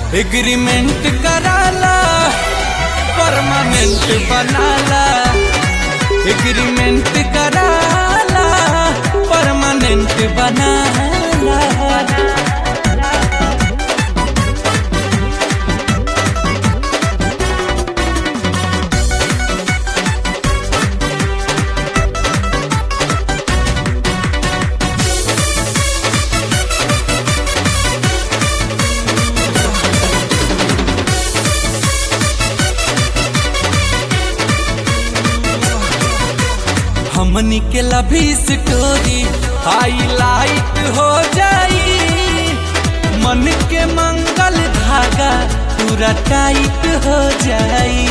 Agreement कराला permanent बनाला, agreement कराला परमानेंट बनाला। हमनी के लभी स्टोरी हाईलाइट हो जाई, मन के मंगल धागा पूरा टाइट हो जाई।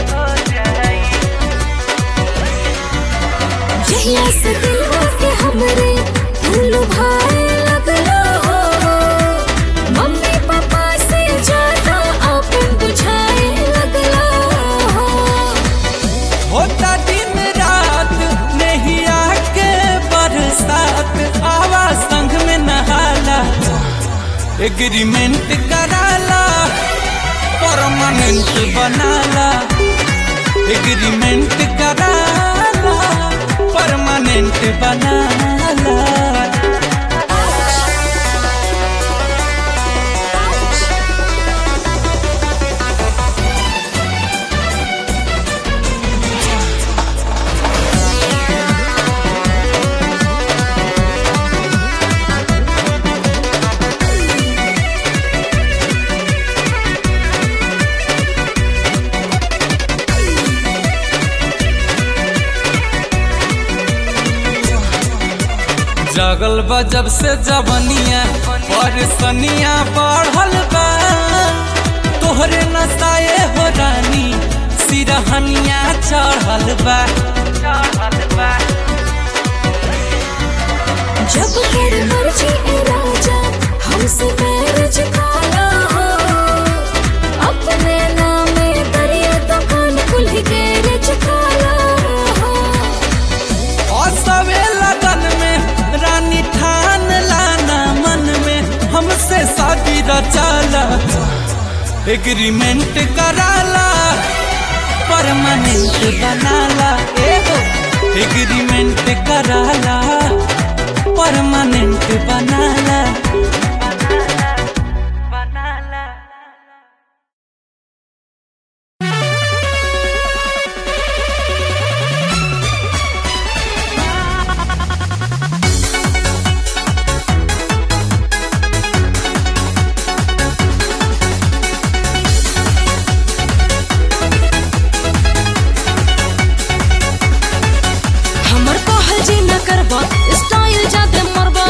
जहिया से दिलवा के हमरे फूल भाए लगलो हो, मम्मी पापा से ज्यादा अपन बुझाए लगलो हो। होता दिन रात नहीं आके बरसात, आवा संग में नहाला, एग्रीमेंट कराला परमानेंट बनाला, एग्रीमेंट कराला परमानेंट बनाला। जगल बा जब से जवनिया परसनिया बढ़ल बा, तोहरे नसाए हो रानी सिरहनिया चढ़ल बा। जब कर मर्जी ए राजा हमसे मैरिज काला हो, अपने नामे दरिया दुकान कुल गैरेज काला हो। और सवे लगन में रानी ठान लाना मन में हमसे शादी रचाला, एग्रीमेंट कराला परमानेंट बनाला, एग्रीमेंट कराला परमानेंट बनाला। हमर कहल जी न करबा स्टाइल जादे मरबा,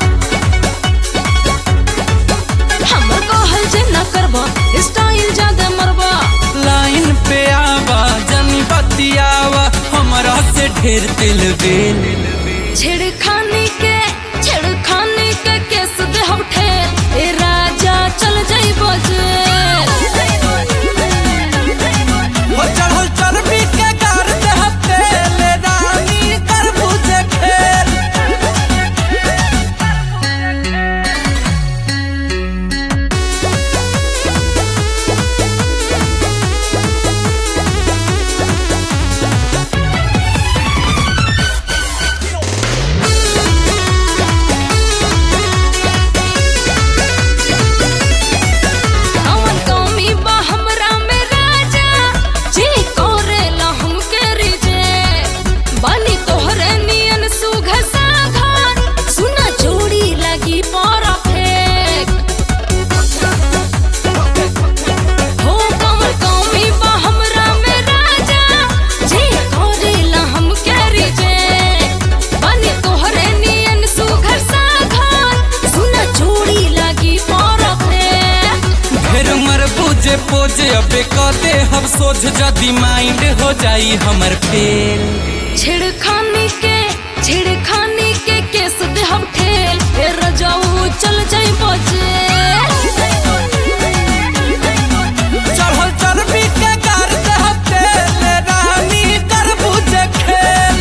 हमर कहल जी न करबा स्टाइल जादे मरबा। लाइन पे आवा जनी बतियावा हमरा से ढेर दिल बेल, छेड़खानी के केस दे हम ठेर, ए राजा चल जाई बजेल। हो चढ़ल चर्बी के गार दे तेल, रानी कर बुझे खेल। अवन कौमी बा हमरा में राजा जी कोरेला हमके रिजे, बानी तोहरे नियन सुघ साघर सुना जोड़ी लगी परफेक्ट। हो कमर कौमी बा हमरा में राजा जी कोरेला हमके रिजे, बानी तोहरे नियन सुघ साघर सुना जोड़ी लगी परफेक्ट। फिर मर बुझे पोजे अबे कहते हम सोच जदी माइंड हो जाई हमर फेल। छेड़खानी के केस दे हम ठेल, ए रजाऊ चल जाई बजेल। चढ़ल चर्बी के गार दे तेल, रानी कर बुझे खेल।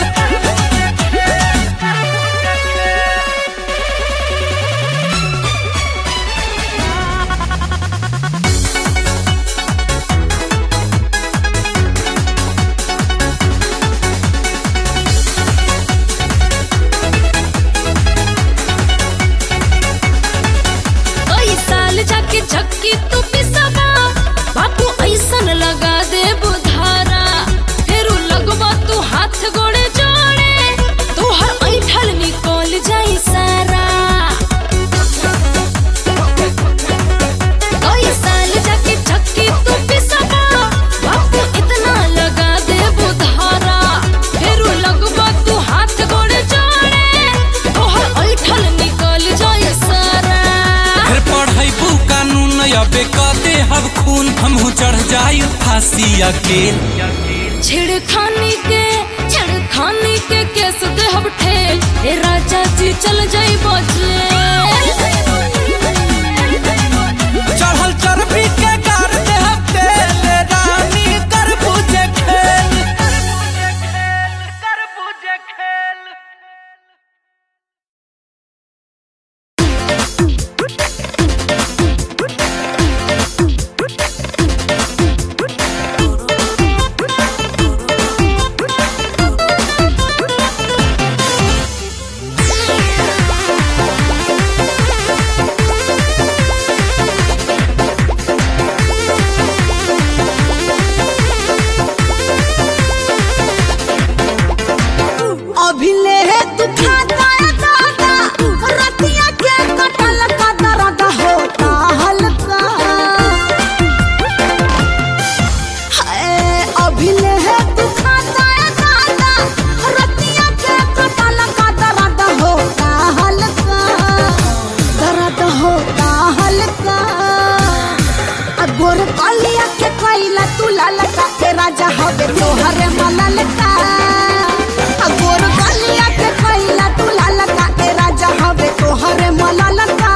हंसी अकेल। छेड़खानी के केस दे हम ठेल, ए राजा जी चल जाई बजेल। चढ़ल चर्बी के गार दे हम तेल, रानी कर बुझे खेल। गोर कलिया के कैला तू ललका के राजा हवे तोहरे मललका। गोर कलिया के कैला तू ललका के राजा हवे तोहरे मललका।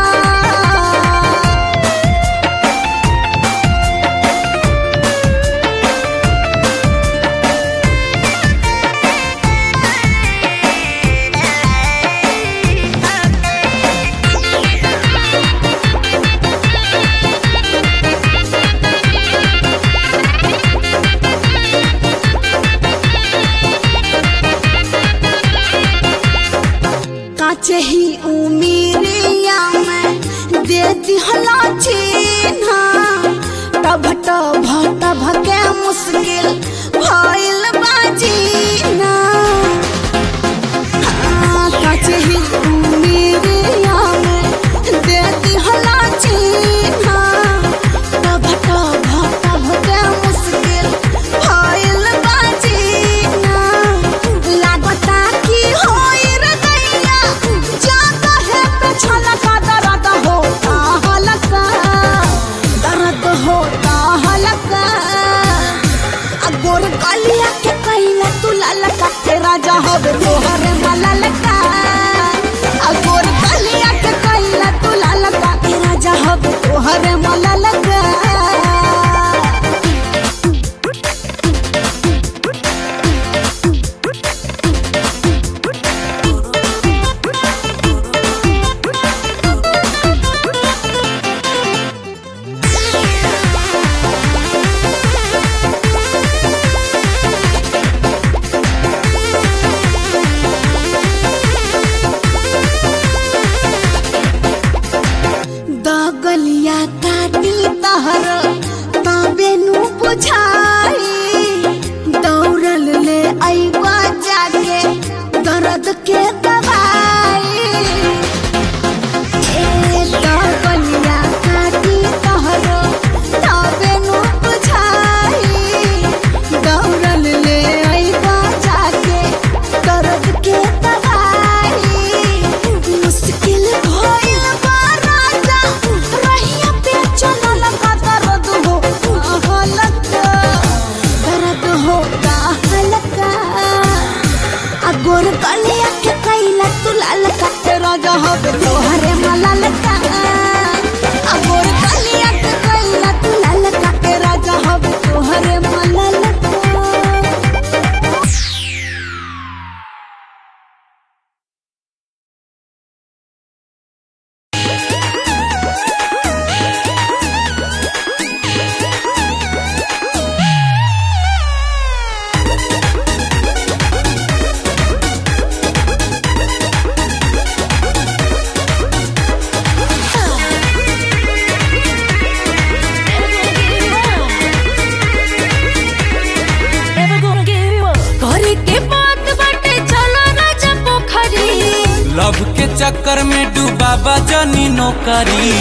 ही उमीरिया में देती हला चिन्हा, तब के मुश्किल भइल बाजीना। काचे ही उमीरिया में देती हला चिन्हा, तब के मुश्किल भइल बाजीना। लागता की होई रे जाता है पे छलका दर्द होता हलका, दर्द होता हलका। गोर कलिया के कैला तू ललका के राजा हवे तोहरे मललका। गोर कलिया के कैला तू ललका के राजा हवे तोहरे मललका। गलिया काटी तहर बेनु बुझाई, दौड़ल ले अइबा जाके दर्द के दवाई। गलिया काटी तहर बेनु बुझाई, दौड़ल ले अइबा जाके दर्द के दवाई। मुश्किल भइल बा रहिया पे चलल का दर्द होता हल्का। गोर कलिया के कैला तू ललका के राजा हवे तोहरे मललका। गोर कलिया के कैला तू ललका के राजा हवे तोहरे मललका। लव के चक्कर में डूबा बजनी नौकरी।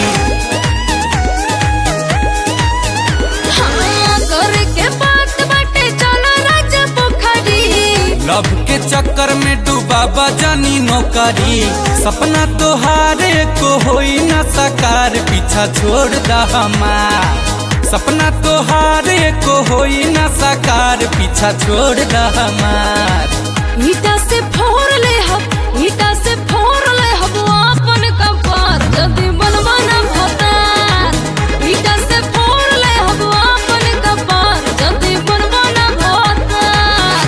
लव के चक्कर में डूबा बजनी नौकरी। सपना तोहारे को होई न साकार, पीछा छोड़ दा हमार सपना तोहार को होई ना साकार, पीछा छोड़ दा हमार। ईटा से फोड़ ले हब, ईटा से फोड़ ले हब अपन कपार, जदी बनवा ना भतार। ईटा से फोड़ ले हब अपन कपार, जदी बनवा ना भतार।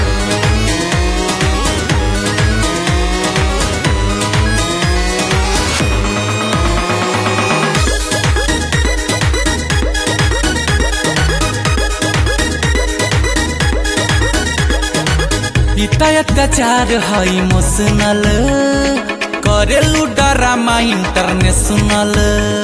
इतना अत्याचार है इमोशनल, करेलू ड्रामा इंटरनेशनल।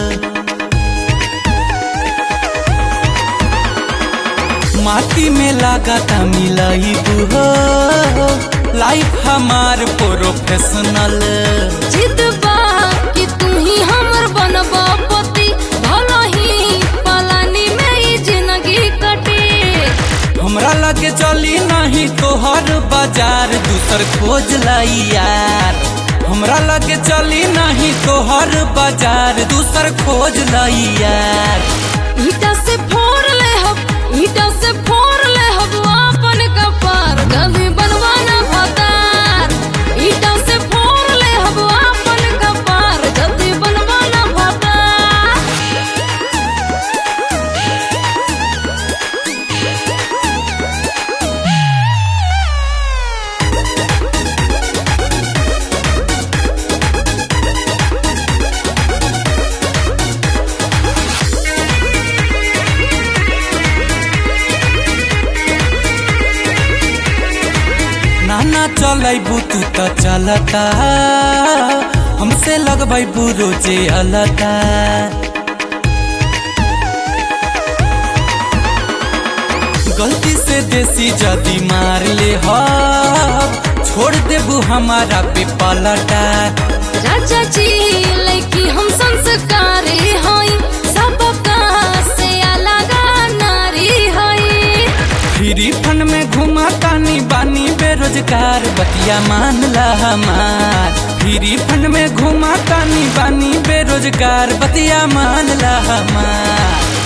माटी में लागता मिलाई हो, लाइफ हमार प्रोफेशनल। जिद बा कि तू ही हमर बनबा पति, भला ही पलानी में ई जिंदगी कटे। हमरा लगे चली नहीं तोहर बाजार, दूसर खोज लाई यार। हमरा लगे चली नहीं तोहर बाजार, दूसर खोज लाई यार। ईटा से फोड़ ले हब, ईटा से फोड़ ले हब अपन कपार, जदी बनवा ना भतार। ईटा से फोड़ ले हब अपन कपार, जदी बनवा ना भतार। नाना चलैबू तू तो चलता, हमसे लगबैबू रोजे अलता। गलती से देसी जदी मार ले हो, छोड़ देबू हमारा पे पलटा। राजा जी लड़की हम संस्कारी हई, सबका से अलग नारी हई। फ्री फंड में घुमा तानी बानी बेरोजगार, बतिया मान ला हमार। फ्री फंड में घुमा तानी बानी बेरोजगार, बतिया मान ला हमार।